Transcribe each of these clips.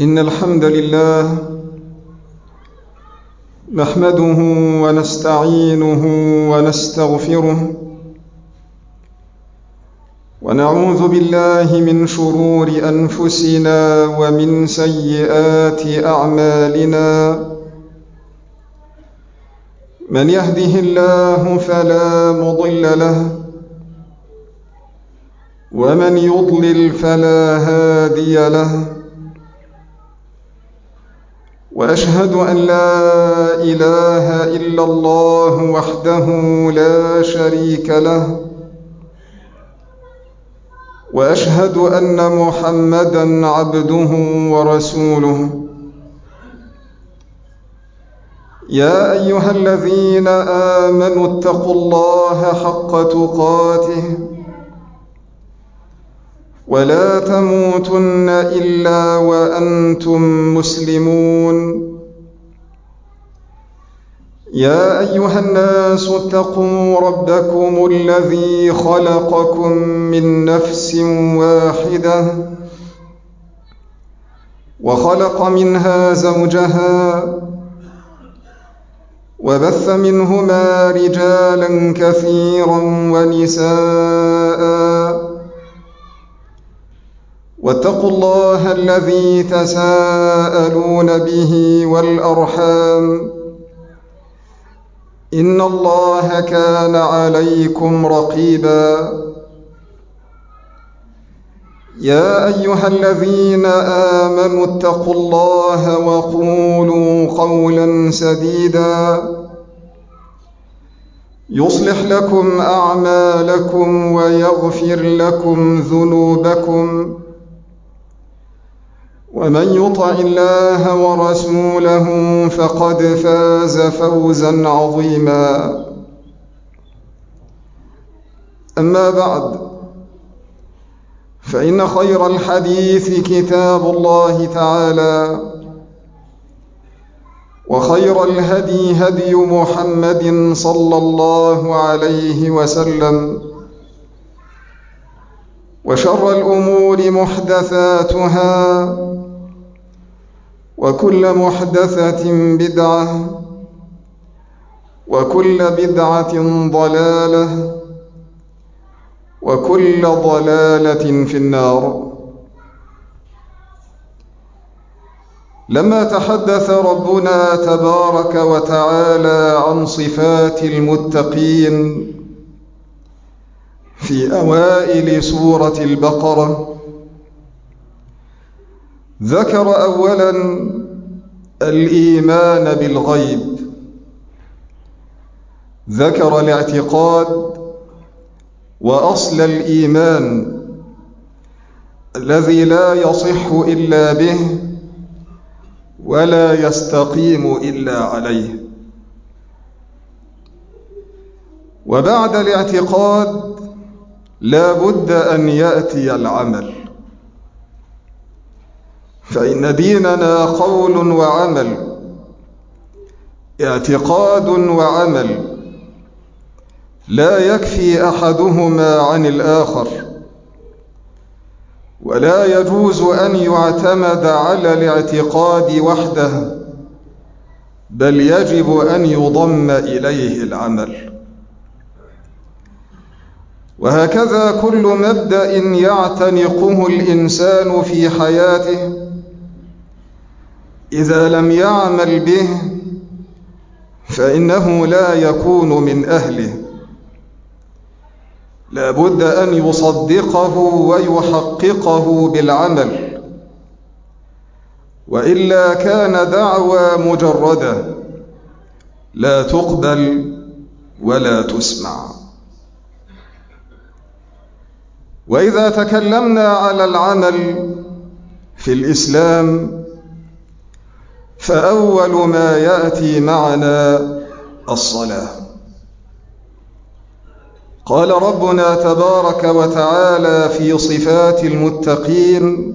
إن الحمد لله نحمده ونستعينه ونستغفره ونعوذ بالله من شرور أنفسنا ومن سيئات أعمالنا. من يهده الله فلا مضل له ومن يضلل فلا هادي له، وأشهد أن لا إله إلا الله وحده لا شريك له، وأشهد أن محمدًا عبده ورسوله. يا أيها الذين آمنوا اتقوا الله حق تقاته ولا تموتن إلا وأنتم مسلمون. يا أيها الناس اتقوا ربكم الذي خلقكم من نفس واحدة وخلق منها زوجها وبث منهما رجالا كثيرا ونساء، واتقوا الله الذي تساءلون به والأرحام، إن الله كان عليكم رقيبا. يا أيها الذين آمنوا اتقوا الله وقولوا قولا سديدا يصلح لكم أعمالكم ويغفر لكم ذنوبكم، ومن يطع الله ورسوله فقد فاز فوزا عظيما. أما بعد، فإن خير الحديث كتاب الله تعالى، وخير الهدي هدي محمد صلى الله عليه وسلم، وشر الأمور محدثاتها، وكل محدثة بدعة، وكل بدعة ضلالة، وكل ضلالة في النار. لما تحدث ربنا تبارك وتعالى عن صفات المتقين في أوائل سورة البقرة، ذكر أولاً الإيمان بالغيب، ذكر الاعتقاد وأصل الإيمان الذي لا يصح إلا به ولا يستقيم إلا عليه. وبعد الاعتقاد لا بد أن يأتي العمل، فإن ديننا قول وعمل، اعتقاد وعمل، لا يكفي أحدهما عن الآخر، ولا يجوز أن يعتمد على الاعتقاد وحده، بل يجب أن يضم إليه العمل. وهكذا كل مبدأ يعتنقه الإنسان في حياته إذا لم يعمل به فإنه لا يكون من أهله، لا بد أن يصدقه ويحققه بالعمل، وإلا كان دعوى مجردة لا تقبل ولا تسمع. وإذا تكلمنا على العمل في الإسلام فأول ما يأتي معنا الصلاة. قال ربنا تبارك وتعالى في صفات المتقين: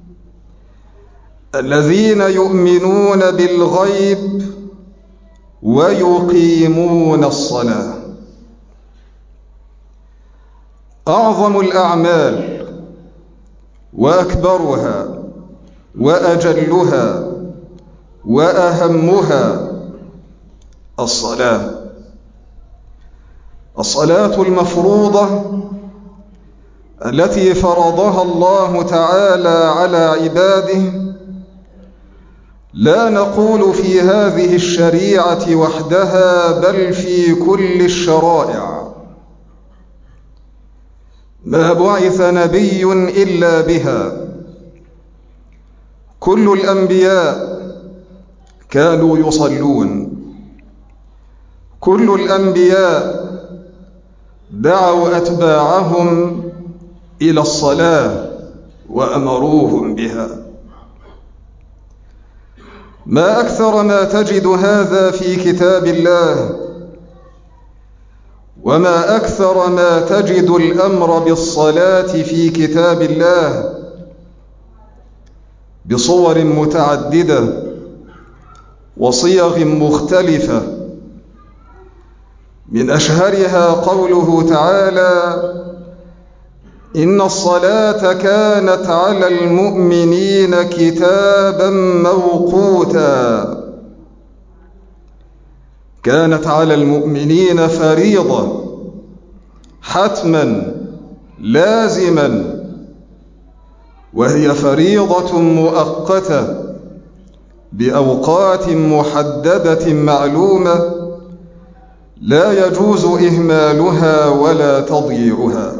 الذين يؤمنون بالغيب ويقيمون الصلاة. أعظم الأعمال وأكبرها وأجلها وأهمها الصلاة المفروضة التي فرضها الله تعالى على عباده. لا نقول في هذه الشريعة وحدها، بل في كل الشرائع. ما بعث نبي إلا بها. كل الأنبياء كانوا يصلون، كل الأنبياء دعوا أتباعهم إلى الصلاة وأمروهم بها. ما أكثر ما تجد هذا في كتاب الله، وما أكثر ما تجد الأمر بالصلاة في كتاب الله بصور متعددة وصيغ مختلفة. من أشهرها قوله تعالى: إن الصلاة كانت على المؤمنين كتابا موقوتا. كانت على المؤمنين فريضة، حتما لازما، وهي فريضة مؤقتة بأوقات محددة معلومة لا يجوز إهمالها ولا تضييعها.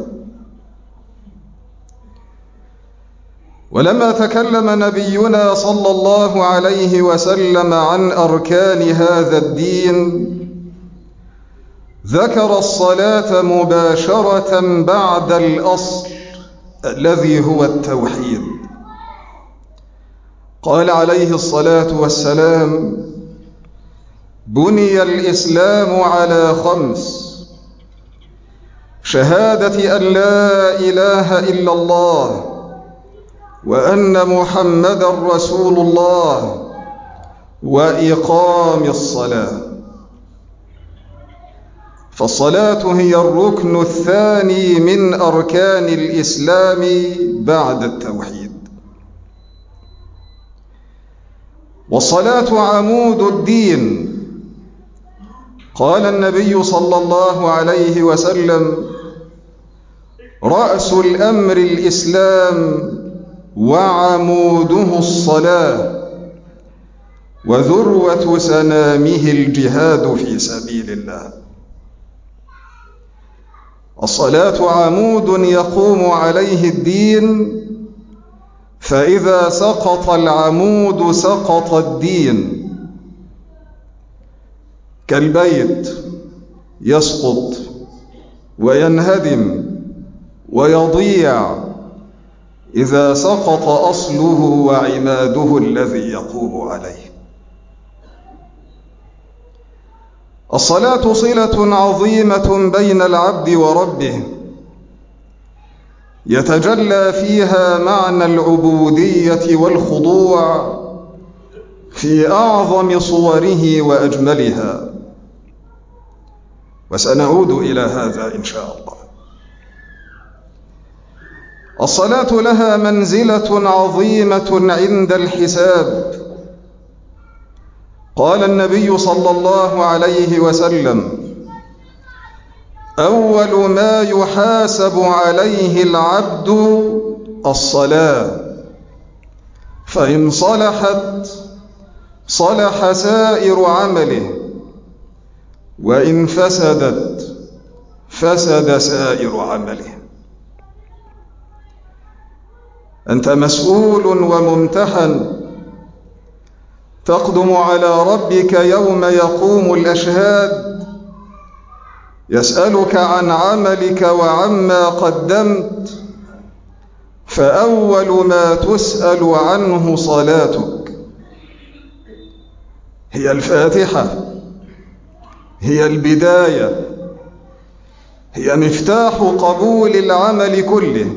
ولما تكلم نبينا صلى الله عليه وسلم عن أركان هذا الدين، ذكر الصلاة مباشرة بعد الأصل الذي هو التوحيد. قال عليه الصلاة والسلام: بني الإسلام على 5: شهادة أن لا إله إلا الله وأن محمدا رسول الله وإقام الصلاة. فالصلاة هي الركن الثاني من أركان الإسلام بعد التوحيد. والصلاة عمود الدين. قال النبي صلى الله عليه وسلم: رأس الأمر الإسلام وعموده الصلاة وذروة سنامه الجهاد في سبيل الله. الصلاة عمود يقوم عليه الدين، فإذا سقط العمود سقط الدين. كالبيت يسقط وينهدم ويضيع إذا سقط أصله وعماده الذي يقوم عليه. الصلاة صلة عظيمة بين العبد وربه، يتجلى فيها معنى العبودية والخضوع في أعظم صوره وأجملها، وسنعود إلى هذا إن شاء الله. الصلاة لها منزلة عظيمة عند الحساب. قال النبي صلى الله عليه وسلم: أول ما يحاسب عليه العبد الصلاة، فإن صلحت صلح سائر عمله، وإن فسدت فسد سائر عمله. أنت مسؤول وممتحن، تقدم على ربك يوم يقوم الأشهاد يسألك عن عملك وعما قدمت، فأول ما تسأل عنه صلاتك. هي الفاتحة، هي البداية، هي مفتاح قبول العمل كله.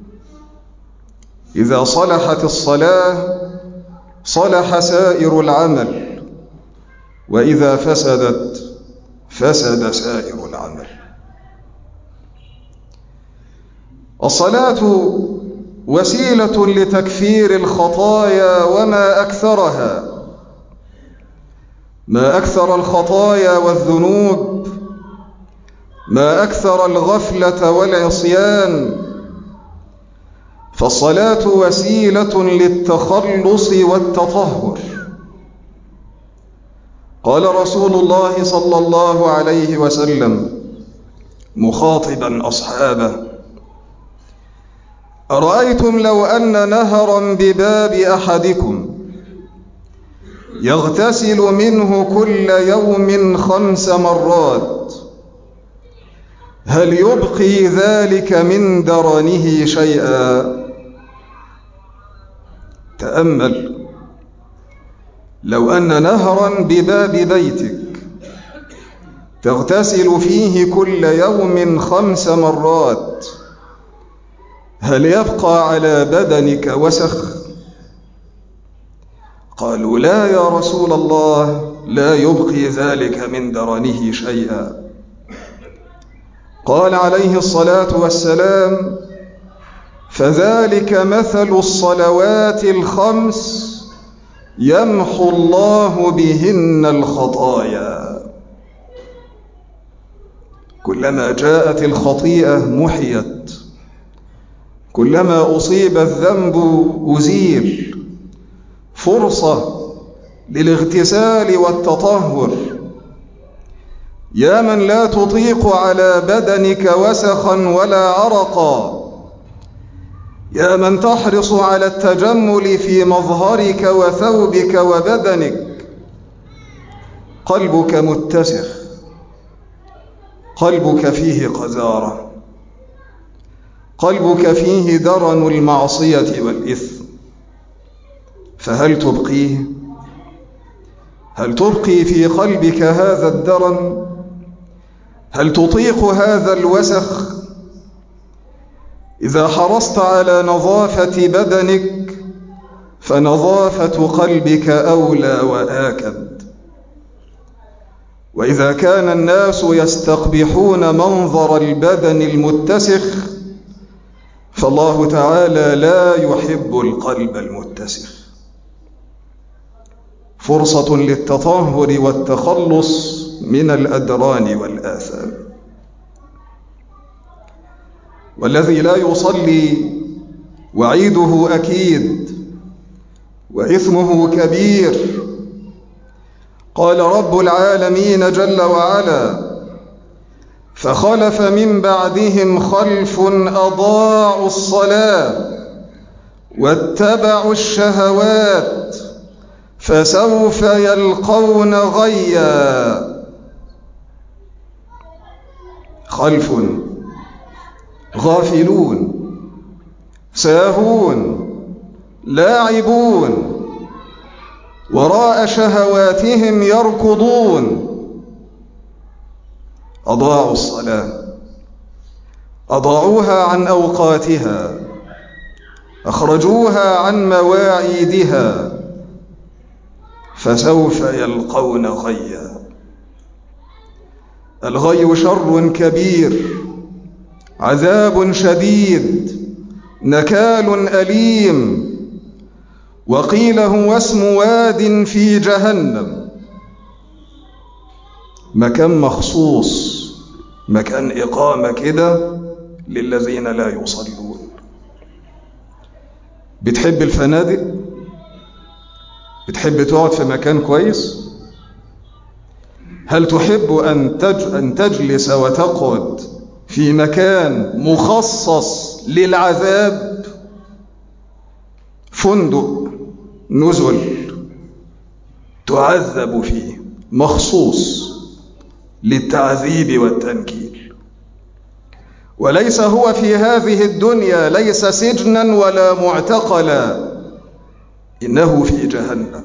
إذا صلحت الصلاة صلح سائر العمل، وإذا فسدت فسد سائر العمل. الصلاة وسيلة لتكفير الخطايا وما أكثرها، ما أكثر الخطايا والذنوب، ما أكثر الغفلة والعصيان. فالصلاة وسيلة للتخلص والتطهر. قال رسول الله صلى الله عليه وسلم مخاطبا أصحابه: أرأيتم لو أن نهرا بباب أحدكم يغتسل منه كل يوم 5 مرات، هل يبقي ذلك من درنه شيئا؟ تأمل، لو أن نهرا بباب بيتك تغتسل فيه كل يوم 5 مرات، هل يبقى على بدنك وسخ؟ قالوا: لا يا رسول الله، لا يبقي ذلك من درنه شيئا. قال عليه الصلاة والسلام: فذلك مثل الصلوات ال5 يمحو الله بهن الخطايا. كلما جاءت الخطيئة محيت، كلما أصيب الذنب أزيل. فرصة للاغتسال والتطهر. يا من لا تطيق على بدنك وسخا ولا عرقا، يا من تحرص على التجمل في مظهرك وثوبك وبدنك، قلبك متسخ، قلبك فيه قذارة، قلبك فيه درن المعصية والإثم، فهل تبقيه؟ هل تبقي في قلبك هذا الدرن؟ هل تطيق هذا الوسخ؟ إذا حرصت على نظافة بدنك فنظافة قلبك أولى وآكد. وإذا كان الناس يستقبحون منظر البدن المتسخ، فالله تعالى لا يحب القلب المتسخ. فرصة للتطهر والتخلص من الأدران والآثام. والذي لا يصلي وعيده أكيد وإثمه كبير. قال رب العالمين جل وعلا: فخلف من بعدهم خلف أضاعوا الصلاة واتبعوا الشهوات فسوف يلقون غيا. خلف غافلون ساهون لاعبون وراء شهواتهم يركضون. أضاعوا الصلاة، أضاعوها عن أوقاتها، أخرجوها عن مواعيدها، فسوف يلقون غيا. الغي شر كبير، عذاب شديد، نكال أليم، وقيل هو اسم واد في جهنم. مكان مخصوص، مكان إقامة كده للذين لا يصلون. بتحب الفنادق؟ بتحب تقعد في مكان كويس؟ هل تحب أن تجلس وتقعد في مكان مخصص للعذاب؟ فندق نزل تعذب فيه، مخصوص للتعذيب والتنكيل. وليس هو في هذه الدنيا، ليس سجنا ولا معتقلا، إنه في جهنم.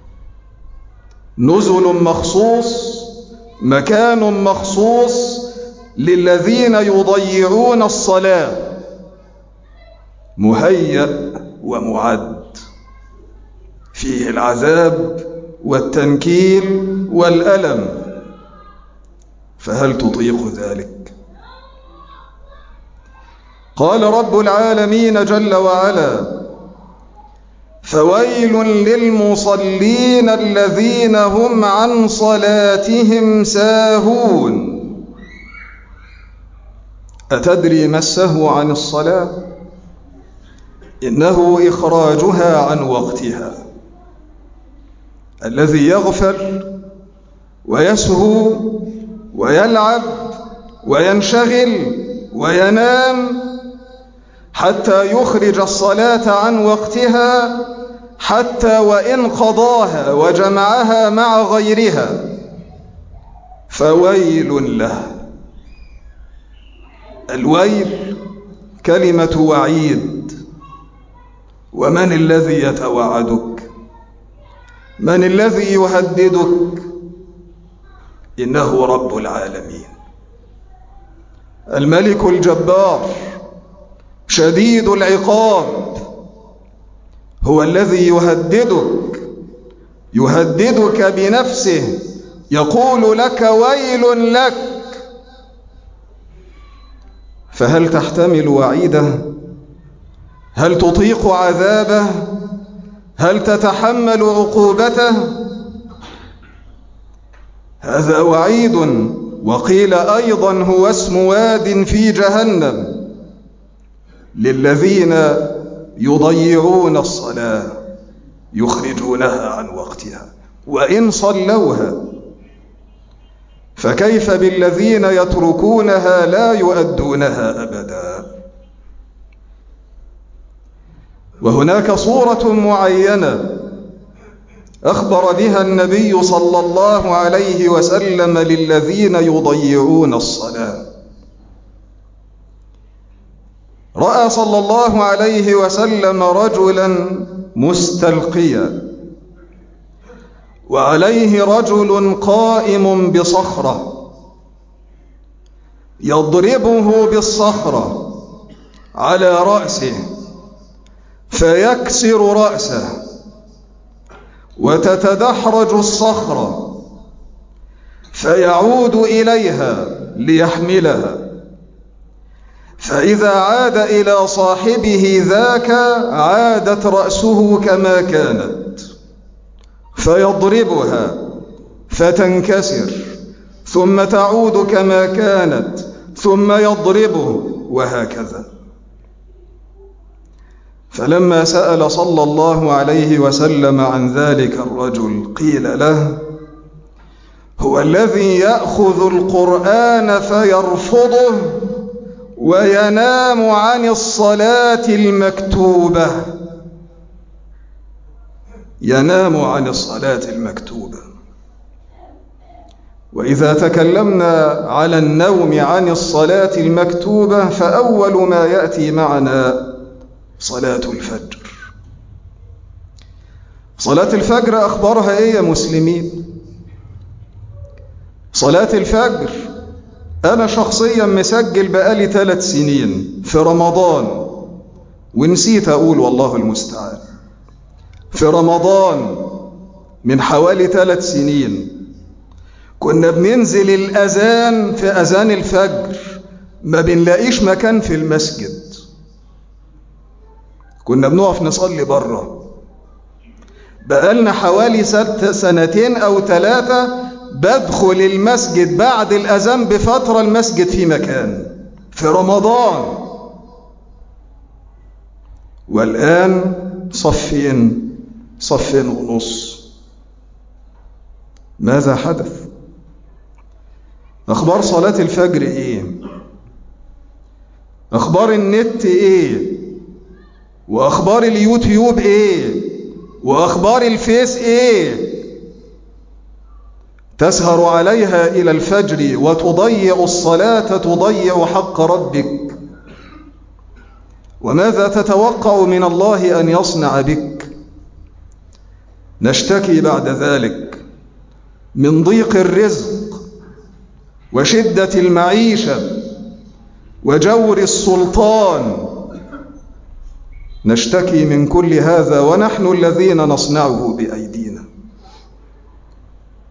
نزل مخصوص، مكان مخصوص للذين يضيعون الصلاة، مهيأ ومعد، فيه العذاب والتنكيل والألم. فهل تطيق ذلك؟ قال رب العالمين جل وعلا: فويل للمصلين الذين هم عن صلاتهم ساهون. أتدري ما السهو عن الصلاة؟ إنه إخراجها عن وقتها. الذي يغفل ويسهو ويلعب وينشغل وينام حتى يخرج الصلاة عن وقتها، حتى وإن قضاها وجمعها مع غيرها، فويل له. الويل كلمة وعيد. ومن الذي يتوعدك؟ من الذي يهددك؟ إنه رب العالمين، الملك الجبار شديد العقاب، هو الذي يهددك بنفسه، يقول لك: ويل لك. فهل تحتمل وعيده؟ هل تطيق عذابه؟ هل تتحمل عقوبته؟ هذا وعيد، وقيل أيضا هو اسم واد في جهنم للذين يضيعون الصلاة، يخرجونها عن وقتها، وإن صلوها. فكيف بالذين يتركونها لا يؤدونها أبدا؟ وهناك صورة معينة أخبر بها النبي صلى الله عليه وسلم للذين يضيعون الصلاة. رأى صلى الله عليه وسلم رجلا مستلقيا، وعليه رجل قائم بصخرة يضربه بالصخرة على رأسه فيكسر رأسه، وتتدحرج الصخرة فيعود إليها ليحملها، فإذا عاد إلى صاحبه ذاك عادت رأسه كما كانت، فيضربها فتنكسر، ثم تعود كما كانت، ثم يضربه، وهكذا. فلما سأل صلى الله عليه وسلم عن ذلك الرجل قيل له: هو الذي يأخذ القرآن فيرفضه وينام عن الصلاة المكتوبة. ينام عن الصلاة المكتوبة. وإذا تكلمنا على النوم عن الصلاة المكتوبة فأول ما يأتي معنا صلاة الفجر. صلاة الفجر أخبارها إيه يا مسلمين؟ صلاة الفجر أنا شخصيا مسجل بقالي 3 سنين في رمضان، ونسيت أقول والله المستعان. في رمضان من حوالي 3 سنين كنا بننزل الأذان في أذان الفجر، ما بنلاقيش مكان في المسجد، كنا بنقف نصلي بره. بقالنا حوالي 2 أو 3 بدخل المسجد بعد الأذان بفترة، المسجد في مكان في رمضان، والآن صفين ونص. ماذا حدث؟ أخبار صلاة الفجر إيه؟ أخبار النت إيه؟ وأخبار اليوتيوب إيه؟ وأخبار الفيس إيه؟ تسهر عليها إلى الفجر وتضيع الصلاة، تضيع حق ربك. وماذا تتوقع من الله أن يصنع بك؟ نشتكي بعد ذلك من ضيق الرزق وشدة المعيشة وجور السلطان، نشتكي من كل هذا ونحن الذين نصنعه بأيدينا.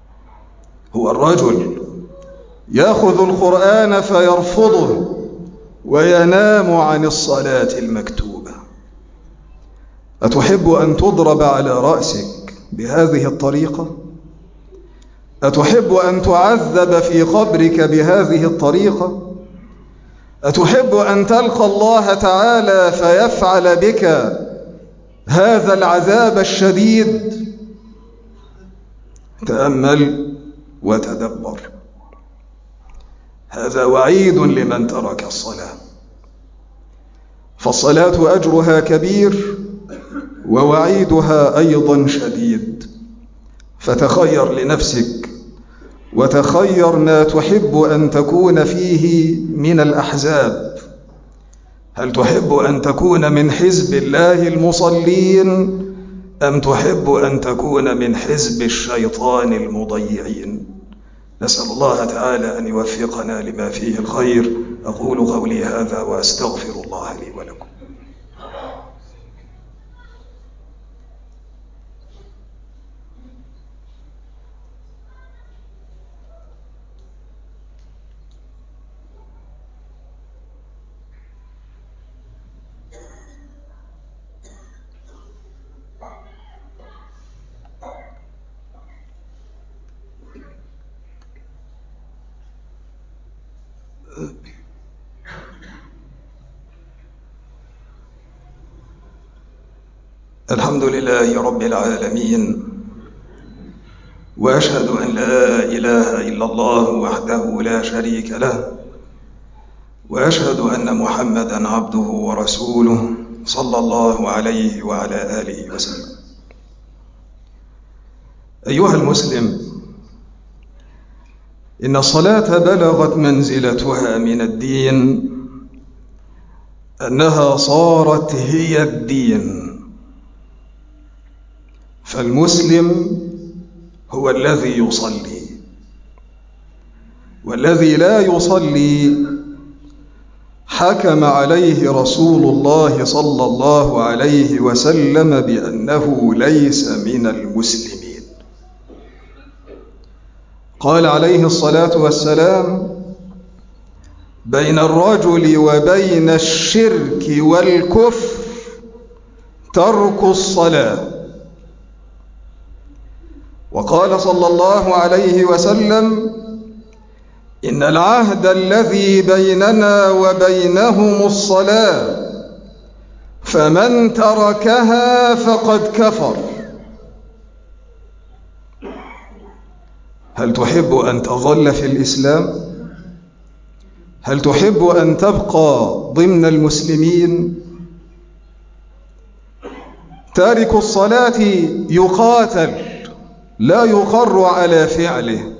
هو الرجل يأخذ القرآن فيرفضه وينام عن الصلاة المكتوبة. أتحب أن تضرب على رأسك بهذه الطريقة؟ أتحب أن تعذب في قبرك بهذه الطريقة؟ أتحب أن تلقى الله تعالى فيفعل بك هذا العذاب الشديد؟ تأمل وتدبر. هذا وعيد لمن ترك الصلاة، فالصلاة أجرها كبير ووعيدها أيضا شديد. فتخير لنفسك وتخير ما تحب أن تكون فيه من الأحزاب. هل تحب أن تكون من حزب الله المصلين أم تحب أن تكون من حزب الشيطان المضيعين؟ نسأل الله تعالى أن يوفقنا لما فيه الخير. أقول قولي هذا وأستغفر الله لي ولكم. الحمد لله رب العالمين، وأشهد أن لا إله إلا الله وحده لا شريك له، وأشهد أن محمدًا عبده ورسوله صلى الله عليه وعلى آله وسلم. أيها المسلم، إن الصلاة بلغت منزلتها من الدين أنها صارت هي الدين. فالمسلم هو الذي يصلي، والذي لا يصلي حكم عليه رسول الله صلى الله عليه وسلم بأنه ليس من المسلمين. قال عليه الصلاة والسلام: بين الرجل وبين الشرك والكفر ترك الصلاة. وقال صلى الله عليه وسلم: إن العهد الذي بيننا وبينهم الصلاة، فمن تركها فقد كفر. هل تحب أن تظل في الإسلام؟ هل تحب أن تبقى ضمن المسلمين؟ تارك الصلاة يقاتل، لا يقر على فعله.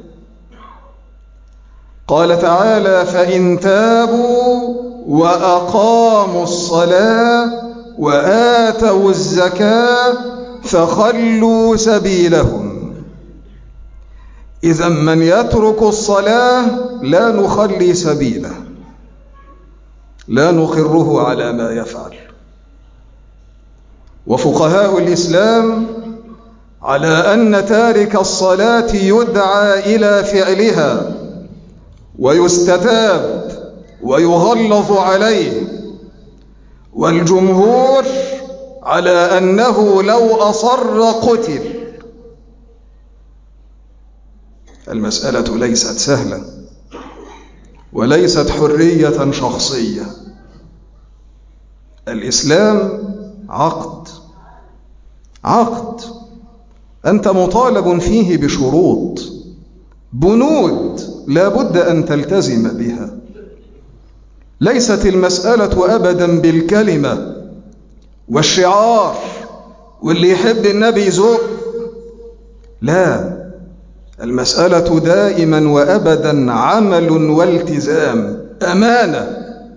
قال تعالى: فإن تابوا وأقاموا الصلاة وآتوا الزكاة فخلوا سبيلهم. إذا من يترك الصلاة لا نخلي سبيله، لا نقره على ما يفعل. وفقهاء الإسلام على أن تارك الصلاة يدعى إلى فعلها ويستتاب ويغلظ عليه، والجمهور على أنه لو أصر قتل. المسألة ليست سهلة وليست حرية شخصية. الإسلام عقد أنت مطالب فيه بشروط، بنود لا بد أن تلتزم بها. ليست المسألة أبدا بالكلمة والشعار واللي يحب النبي يزق، لا، المسألة دائما وأبدا عمل والتزام، أمانة.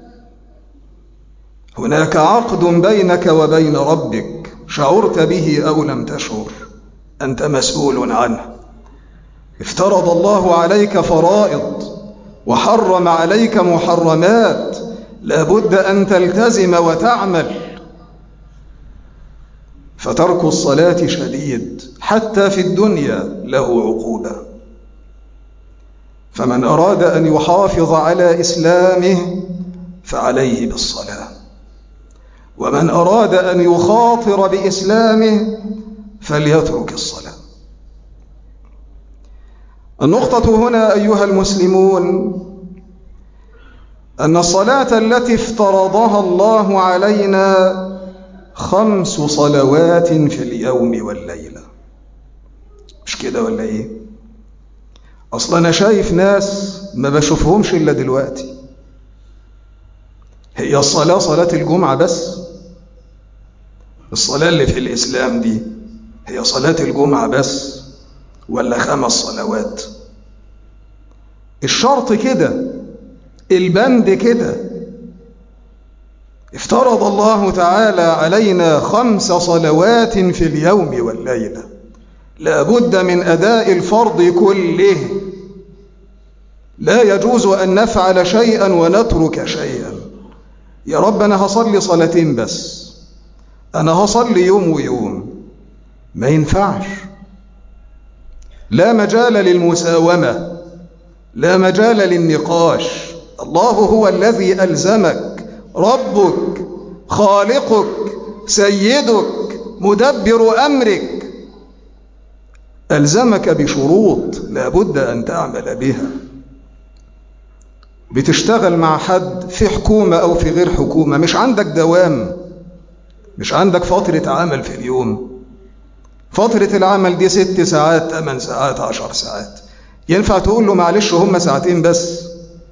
هناك عقد بينك وبين ربك، شعرت به أو لم تشعر أنت مسؤول عنه. افترض الله عليك فرائض وحرم عليك محرمات، لا بد أن تلتزم وتعمل. فترك الصلاة شديد، حتى في الدنيا له عقوبة. فمن أراد أن يحافظ على إسلامه فعليه بالصلاة، ومن أراد أن يخاطر بإسلامه فليترك الصلاة. النقطة هنا أيها المسلمون أن الصلاة التي افترضها الله علينا 5 صلوات في اليوم والليلة. مش كده ولا إيه؟ أصلا أنا شايف ناس ما بشوفهمش إلا دلوقتي. هي الصلاة صلاة الجمعة بس؟ الصلاة اللي في الإسلام دي هي صلاة الجمعة بس ولا 5 صلوات؟ الشرط كده، البند كده. افترض الله تعالى علينا 5 صلوات في اليوم والليلة، لا بد من أداء الفرض كله. لا يجوز أن نفعل شيئا ونترك شيئا. يا رب أنا هصلي 2 صلوات بس، أنا هصلي يوم ويوم، ما ينفعش. لا مجال للمساومة، لا مجال للنقاش. الله هو الذي ألزمك، ربك خالقك سيدك مدبر أمرك، ألزمك بشروط لا بد أن تعمل بها. بتشتغل مع حد في حكومة أو في غير حكومة، مش عندك دوام، مش عندك فترة عمل في اليوم. فترة العمل دي 6 ساعات 8 ساعات 10 ساعات. ينفع تقول له معلش هم 2 ساعات بس؟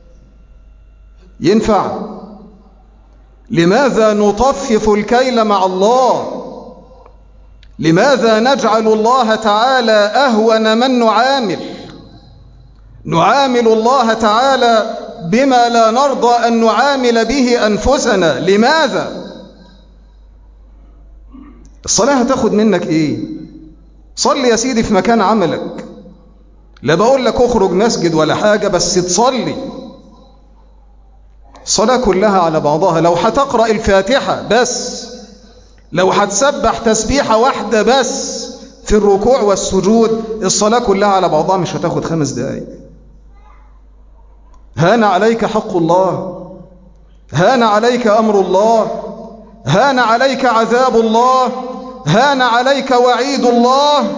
ينفع؟ لماذا نطفف الكيل مع الله؟ لماذا نجعل الله تعالى أهون من نعامل الله تعالى بما لا نرضى أن نعامل به أنفسنا؟ لماذا؟ الصلاة هتاخد منك إيه؟ صلي يا سيدي في مكان عملك، لا بقول لك اخرج مسجد ولا حاجة، بس تصلي. الصلاة كلها على بعضها. لو هتقرأ الفاتحة بس، لو هتسبح تسبيحة واحدة بس في الركوع والسجود، الصلاة كلها على بعضها مش هتاخد 5 دقايق. هان عليك حق الله، هان عليك أمر الله، هان عليك عذاب الله، هان عليك وعيد الله.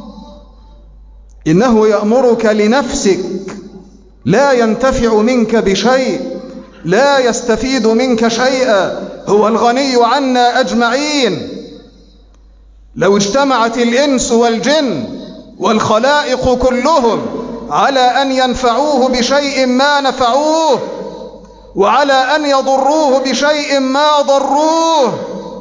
إنه يأمرك لنفسك، لا ينتفع منك بشيء، لا يستفيد منك شيئا، هو الغني عنا أجمعين. لو اجتمعت الإنس والجن والخلائق كلهم على أن ينفعوه بشيء ما نفعوه، وعلى أن يضروه بشيء ما ضروه،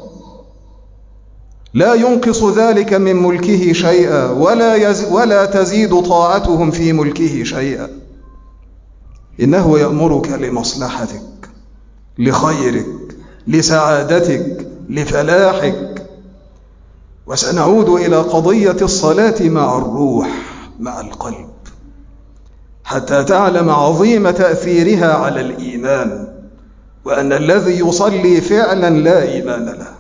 لا ينقص ذلك من ملكه شيئا، ولا تزيد طاعتهم في ملكه شيئا. إنه يأمرك لمصلحتك، لخيرك، لسعادتك، لفلاحك. وسنعود إلى قضية الصلاة مع الروح، مع القلب، حتى تعلم عظيم تأثيرها على الإيمان، وأن الذي يصلي فعلا لا إيمان له.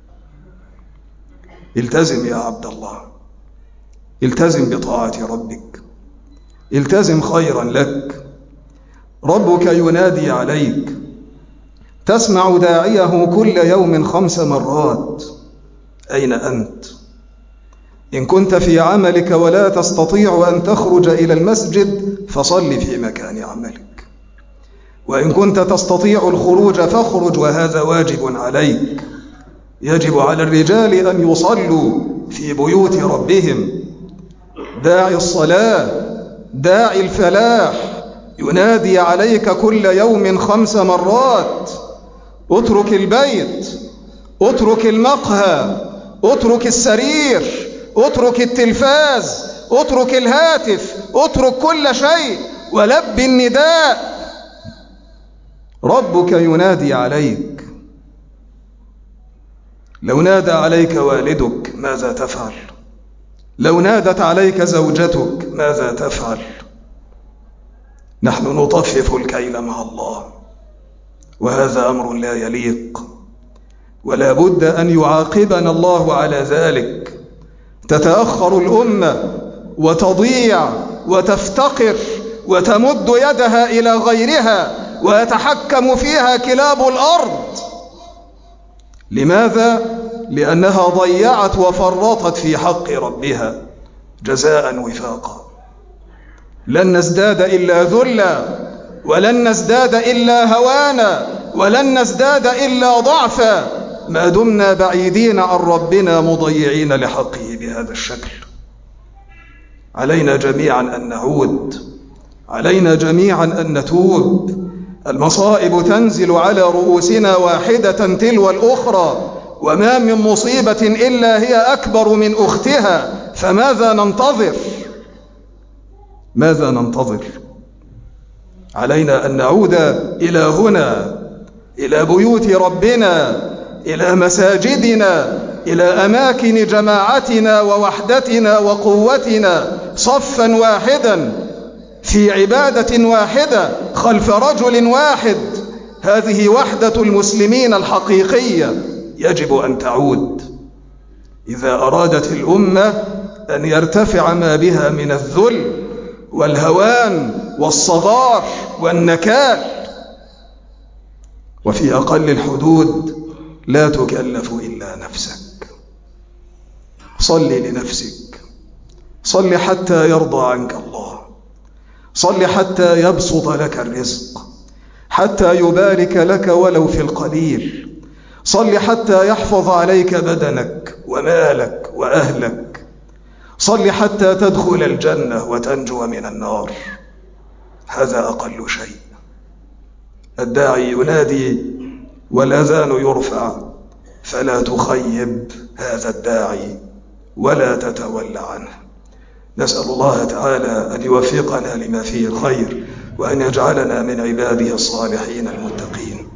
التزم يا عبد الله، التزم بطاعة ربك، التزم خيرا لك. ربك ينادي عليك، تسمع داعيه كل يوم 5 مرات. أين أنت؟ إن كنت في عملك ولا تستطيع أن تخرج إلى المسجد فصل في مكان عملك، وإن كنت تستطيع الخروج فاخرج، وهذا واجب عليك. يجب على الرجال أن يصلوا في بيوت ربهم. داعي الصلاة، داعي الفلاح ينادي عليك كل يوم 5 مرات. اترك البيت، اترك المقهى، اترك السرير، اترك التلفاز، اترك الهاتف، اترك كل شيء ولب النداء. ربك ينادي عليك. لو نادى عليك والدك ماذا تفعل؟ لو نادت عليك زوجتك ماذا تفعل؟ نحن نطفف الكيل مع الله، وهذا أمر لا يليق، ولا بد أن يعاقبنا الله على ذلك. تتأخر الأمة وتضيع وتفتقر وتمد يدها إلى غيرها، ويتحكم فيها كلاب الأرض. لماذا؟ لأنها ضيعت وفرطت في حق ربها جزاء وفاقا. لن نزداد إلا ذلا، ولن نزداد إلا هوانا، ولن نزداد إلا ضعفا ما دمنا بعيدين عن ربنا مضيعين لحقه بهذا الشكل. علينا جميعا أن نعود، علينا جميعا أن نتوب. المصائب تنزل على رؤوسنا واحدة تلو الأخرى، وما من مصيبة إلا هي أكبر من أختها، فماذا ننتظر؟ ماذا ننتظر؟ علينا أن نعود إلى هنا، إلى بيوت ربنا، إلى مساجدنا، إلى أماكن جماعتنا ووحدتنا وقوتنا، صفا واحدا في عبادة واحدة خلف رجل واحد. هذه وحدة المسلمين الحقيقية يجب أن تعود. إذا أرادت الأمة أن يرتفع ما بها من الذل والهوان والصغار والنكال، وفي أقل الحدود لا تكلف إلا نفسك. صل لنفسك، صل حتى يرضى عنك الله، صل حتى يبسط لك الرزق، حتى يبارك لك ولو في القليل. صل حتى يحفظ عليك بدنك ومالك وأهلك. صل حتى تدخل الجنة وتنجو من النار. هذا أقل شيء. الداعي ينادي والأذان يرفع، فلا تخيب هذا الداعي ولا تتول عنه. نسأل الله تعالى أن يوفقنا لما فيه الخير، وأن يجعلنا من عباده الصالحين المتقين.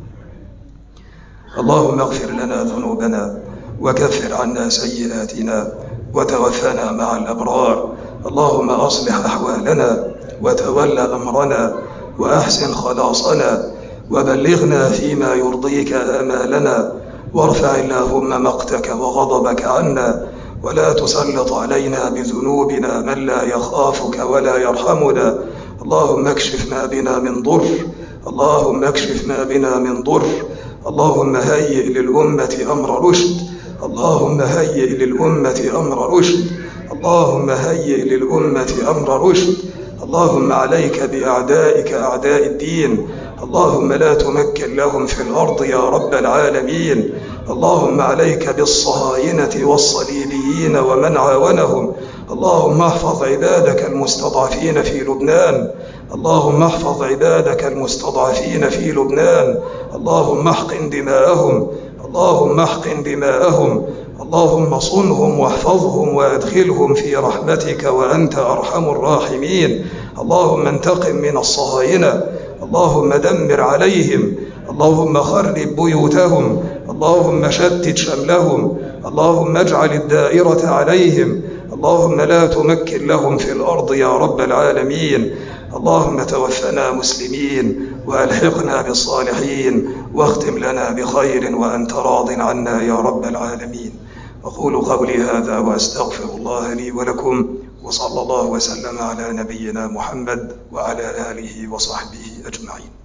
اللهم اغفر لنا ذنوبنا وكفر عنا سيئاتنا وتوفنا مع الأبرار. اللهم أصلح أحوالنا وتول أمرنا وأحسن خلاصنا، وبلغنا فيما يرضيك آمالنا، وارفع اللهم مقتك وغضبك عنا، ولا تسلط علينا بذنوبنا من لا يخافك ولا يرحمنا. اللهم اكشف ما بنا من ضر، اللهم اكشف ما بنا من ضر. اللهم هيئ للأمة أمر رشد، اللهم هيئ للأمة أمر رشد، اللهم هيئ للأمة أمر رشد. اللهم عليك بأعدائك أعداء الدين، اللهم لا تمكن لهم في الأرض يا رب العالمين. اللهم عليك بالصهاينة والصليبيين ومن عاونهم. اللهم احفظ عبادك المستضعفين في لبنان، اللهم احفظ عبادك المستضعفين في لبنان. اللهم احقن دماءهم، اللهم احقن دماءهم. اللهم صنهم واحفظهم وادخلهم في رحمتك وأنت أرحم الراحمين. اللهم انتقم من الصهاينة، اللهم دمر عليهم، اللهم خرب بيوتهم، اللهم شتت شملهم، اللهم اجعل الدائرة عليهم، اللهم لا تمكن لهم في الأرض يا رب العالمين. اللهم توفنا مسلمين وألحقنا بالصالحين، واختم لنا بخير وأنت راض عنا يا رب العالمين. أقول قولي هذا وأستغفر الله لي ولكم، وصلى الله وسلم على نبينا محمد وعلى آله وصحبه أجمعين.